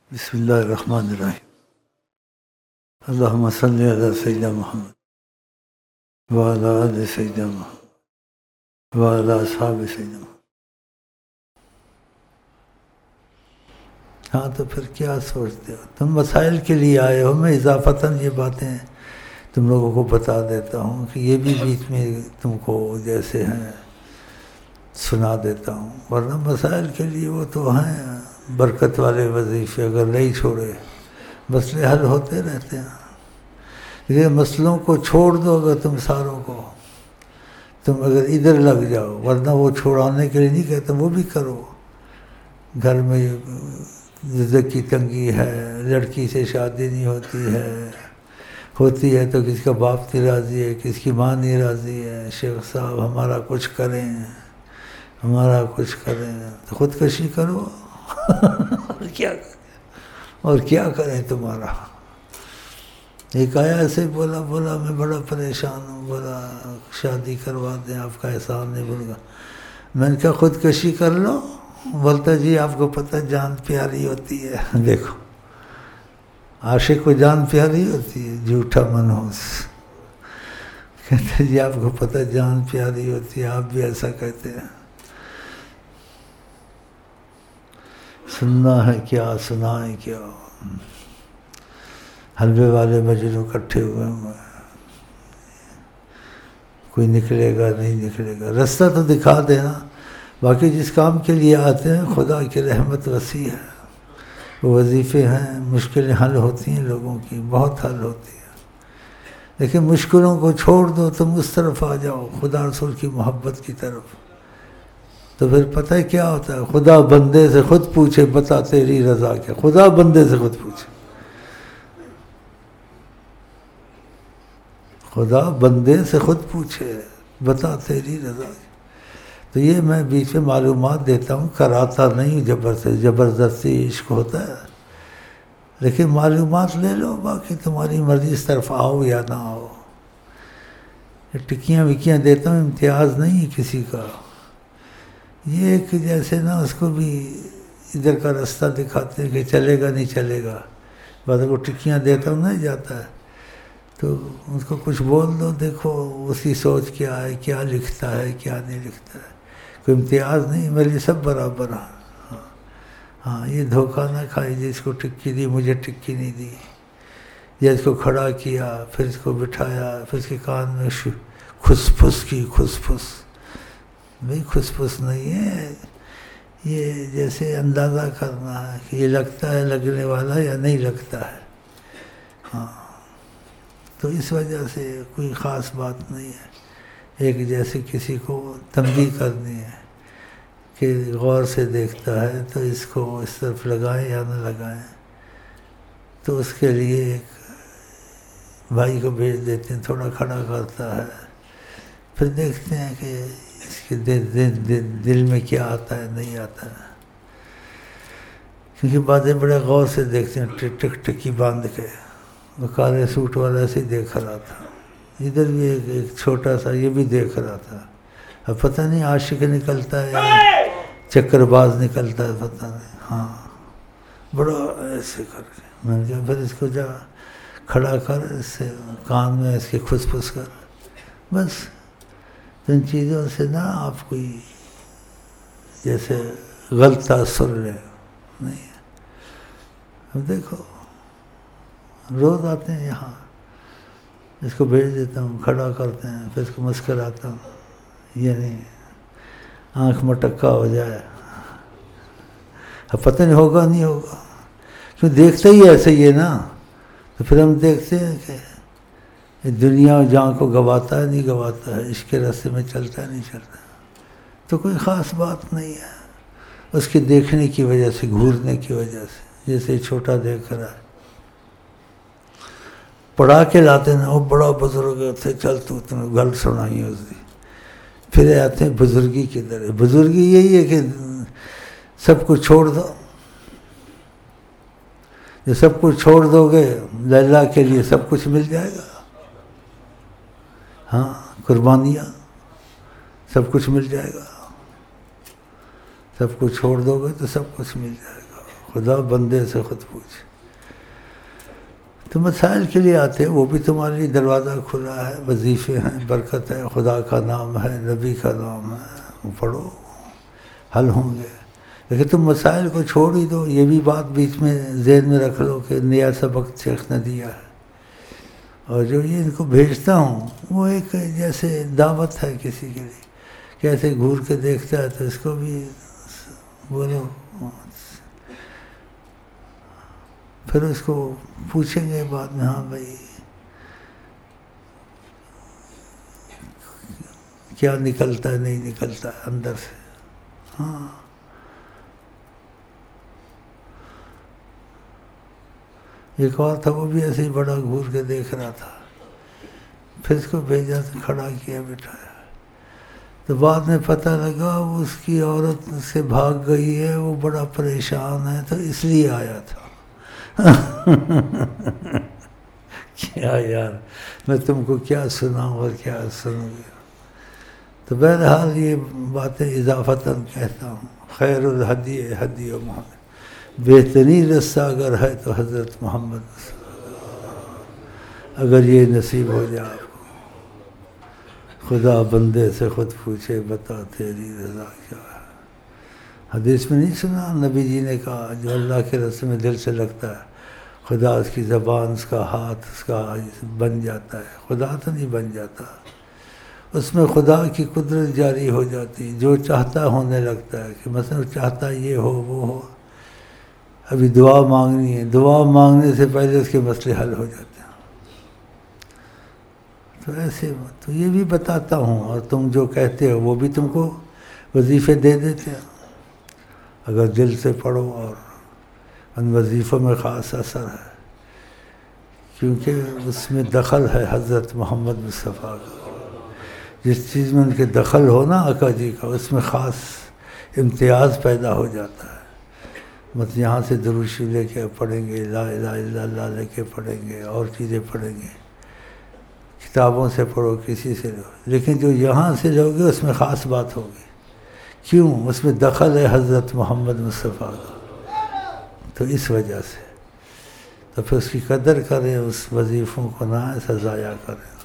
بسم اللہ الرحمن الرحیم اللہم صلی علی سیدنا محمد وعلی آل سیدنا محمد وعلی اصحاب سیدنا محمد۔ ہاں تو پھر کیا سوچتے ہو تم؟ مسائل کے لیے آئے ہو، میں اضافتاً یہ باتیں تم لوگوں کو بتا دیتا ہوں کہ یہ بھی بیچ میں تم کو جیسے ہیں سنا دیتا ہوں، ورنہ مسائل کے لیے وہ تو ہیں برکت والے وظیفے، اگر نہیں چھوڑے مسئلے حل ہوتے رہتے ہیں۔ یہ مسئلوں کو چھوڑ دو اگر تم ساروں کو، تم اگر ادھر لگ جاؤ، ورنہ وہ چھوڑانے کے لیے نہیں کہتا، وہ بھی کرو۔ گھر میں رزق کی تنگی ہے، لڑکی سے شادی نہیں ہوتی ہے تو کس کا باپ نہیں راضی ہے، کس کی ماں نہیں راضی ہے، شیخ صاحب ہمارا کچھ کریں، ہمارا کچھ کریں، تو خودکشی کرو اور کیا کریں تمہارا۔ ایک آیا ایسے بولا میں بڑا پریشان ہوں، بولا شادی کروا دیں، آپ کا احسان نہیں بھول گا۔ میں نے کہا خودکشی کر لو، بولتا جی آپ کو پتہ جان پیاری ہوتی ہے۔ دیکھو عاشق کو جان پیاری ہوتی ہے، جھوٹا منحوس کہتے جی آپ کو پتہ جان پیاری ہوتی ہے، آپ بھی ایسا کہتے ہیں۔ سننا ہے کیا، سنائیں کیا، حلوے والے مجنوں اکٹھے ہوئے ہیں، کوئی نکلے گا نہیں نکلے گا، رستہ تو دکھا دینا۔ باقی جس کام کے لیے آتے ہیں خدا کی رحمت وسیع ہے، وہ وظیفے ہیں، مشکلیں حل ہوتی ہیں لوگوں کی، بہت حل ہوتی ہیں، لیکن مشکلوں کو چھوڑ دو، تم اس طرف آ جاؤ خدا رسول کی محبت کی طرف، تو پھر پتہ ہے کیا ہوتا ہے؟ خدا بندے سے خود پوچھے بتا تیری رضا کیا۔ خدا بندے سے خود پوچھے، خدا بندے سے خود پوچھے بتا تیری رضا کیا۔ تو یہ میں بیچ میں معلومات دیتا ہوں، کراتا نہیں زبردستی عشق ہوتا ہے، لیکن معلومات لے لو، باقی تمہاری مرضی، اس طرف آؤ یا نہ آؤ۔ ٹکیاں وکیاں دیتا ہوں، امتیاز نہیں کسی کا، یہ کہ جیسے نا اس کو بھی ادھر کا راستہ دکھاتے ہیں کہ چلے گا نہیں چلے گا، بعد کو ٹکیاں دیتا ہوں نہیں جاتا ہے، تو اس کو کچھ بول دو، دیکھو اس کی سوچ کیا ہے، کیا لکھتا ہے کیا نہیں لکھتا ہے، کوئی امتیاز نہیں، میرے لیے سب برابر ہیں۔ ہاں یہ دھوکہ نہ کھائی، جس کو ٹکی دی مجھے ٹکی نہیں دی، یا اس کو کھڑا کیا پھر اس کو بٹھایا پھر اس کے کان میں کھس پھس کی، کھس پھس بھائی کھس پھس نہیں ہے، یہ جیسے اندازہ کرنا ہے کہ یہ لگتا ہے لگنے والا یا نہیں لگتا ہے۔ ہاں تو اس وجہ سے کوئی خاص بات نہیں ہے، ایک جیسے کسی کو تنبیہ کرنی ہے کہ غور سے دیکھتا ہے تو اس کو اس طرف لگائیں یا نہ لگائیں، تو اس کے لیے ایک بھائی کو بھیج دیتے ہیں، تھوڑا کھڑا کرتا ہے، پھر دیکھتے ہیں کہ اس کے دل میں کیا آتا ہے نہیں آتا ہے، کیونکہ باتیں بڑے غور سے دیکھتے ہیں، ٹکی باندھ کے۔ وہ کالے سوٹ والا ایسے ہی دیکھ رہا تھا، ادھر بھی ایک چھوٹا سا یہ بھی دیکھ رہا تھا، اب پتہ نہیں عاشق نکلتا ہے یا چکر باز نکلتا ہے، پتہ نہیں۔ ہاں بڑا ایسے کر کے میں نے کہا پھر اس کو جا کھڑا کر، اس سے کان میں اس کے کھس پھس کر، بس ان چیزوں سے نہ آپ کوئی جیسے غلط تاثر لے نہیں۔ اب دیکھو روز آتے ہیں یہاں، اس کو بھیج دیتا ہوں، کھڑا کرتے ہیں، پھر اس کو مسکراتا ہوں، یہ نہیں آنکھ مٹکا ہو جائے، اب پتہ نہیں ہوگا نہیں ہوگا، کیوں دیکھتا ہی ایسے ہی ہے نا، تو پھر ہم دیکھتے ہیں کہ دنیا جہاں کو گواتا ہے نہیں گواتا ہے، عشق کے راستے میں چلتا ہے نہیں چلتا، تو کوئی خاص بات نہیں ہے، اس کے دیکھنے کی وجہ سے، گھورنے کی وجہ سے، جیسے چھوٹا دیکھ رہا ہے، پڑھا کے لاتے ہیں، وہ بڑا بزرگ تھے، چل تو تمہیں گل سنائی اس دی، پھر آتے ہیں بزرگی کی طرح۔ بزرگی یہی ہے کہ سب کچھ چھوڑ دو، جو سب کچھ چھوڑ دو گے اللہ کے لیے سب کچھ مل جائے گا۔ ہاں قربانیاں سب کچھ مل جائے گا، سب کچھ چھوڑ دو گے تو سب کچھ مل جائے گا۔ خدا بندے سے خود پوچھے. تو مسائل کے لیے آتے ہیں، وہ بھی تمہارے لیے دروازہ کھلا ہے، وظیفے ہیں، برکت ہے، خدا کا نام ہے، نبی کا نام ہے، وہ پڑھو حل ہوں گے. لیکن تم مسائل کو چھوڑ ہی دو. یہ بھی بات بیچ میں ذہن میں رکھ لو کہ نیا سبق شیخ نے دیا ہے، اور جو یہ ان کو بھیجتا ہوں وہ ایک جیسے دعوت ہے کسی کے لیے، کیسے گھور کے دیکھتا ہے تو اس کو بھی بولو. پھر اس کو پوچھیں گے بعد میں، ہاں بھائی کیا نکلتا ہے نہیں نکلتا ہے اندر سے. ہاں ایک اور تھا، وہ بھی ایسے ہی بڑا گھور کے دیکھ رہا تھا، پھر اس کو بھیجا تو کھڑا کیا بٹھایا. تو بعد میں پتہ لگا وہ اس کی عورت سے بھاگ گئی ہے، وہ بڑا پریشان ہے، تو اس لیے آیا تھا. کیا یار، میں تم کو کیا سناؤں اور کیا سنوں گا. تو بہرحال یہ باتیں اضافتاً کہتا ہوں. خیر الہدی ہدی محمد، بہترین رستہ اگر ہے تو حضرت محمد. اگر یہ نصیب ہو جائے آپ کو، خدا بندے سے خود پوچھے بتا تیری رضا کیا ہے. حدیث میں نہیں سنا نبی جی نے کہا جو اللہ کے رستے میں دل سے لگتا ہے خدا اس کی زبان، اس کا ہاتھ، اس کا بن جاتا ہے. خدا تو نہیں بن جاتا، اس میں خدا کی قدرت جاری ہو جاتی. جو چاہتا ہونے لگتا ہے کہ مثلا چاہتا یہ ہو وہ ہو. ابھی دعا مانگنی ہے، دعا مانگنے سے پہلے اس کے مسئلے حل ہو جاتے ہیں. تو ایسے تو یہ بھی بتاتا ہوں، اور تم جو کہتے ہو وہ بھی تم کو وظیفے دے دیتے ہیں. اگر دل سے پڑھو، اور ان وظیفوں میں خاص اثر ہے کیونکہ اس میں دخل ہے حضرت محمد مصطفیٰ کا. جس چیز میں ان کے دخل ہو نا آقا جی کا، اس میں خاص امتیاز پیدا ہو جاتا ہے. مت یہاں سے دروشی لے کے پڑھیں گے، لا الہ الا اللہ لے کے پڑھیں گے، اور چیزیں پڑھیں گے، کتابوں سے پڑھو، کسی سے لو، لیکن جو یہاں سے لو گے اس میں خاص بات ہوگی. کیوں؟ اس میں دخل ہے حضرت محمد مصطفیٰ کا. تو اس وجہ سے تو پھر اس کی قدر کریں، اس وظیفوں کو نہ ایسا ضائع کریں.